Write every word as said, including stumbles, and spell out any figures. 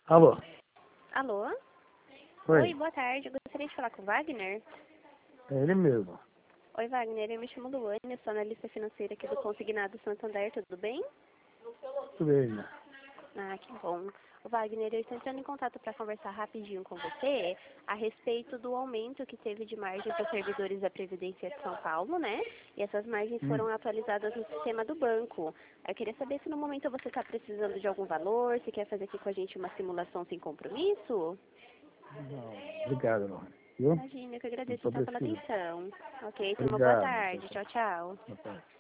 Alô? Alô? Oi? Oi, boa tarde. Eu gostaria de falar com o Wagner. É ele mesmo. Oi, Wagner. Eu me chamo Luane, eu sou analista financeira aqui do Consignado Santander, tudo bem? Tudo bem. Ah, que bom. O Wagner, eu estou entrando em contato para conversar rapidinho com você a respeito do aumento que teve de margem para servidores da Previdência de São Paulo, né? E essas margens Hum. foram atualizadas no sistema do banco. Eu queria saber se no momento você está precisando de algum valor, se quer fazer aqui com a gente uma simulação sem compromisso. Não, obrigado, não. Viu? Imagina, eu que Não agradeço tô então pela precisando. atenção. Ok, tenha uma boa Obrigado. Tchau, tarde. tchau. Tchau, tchau. Boa tarde.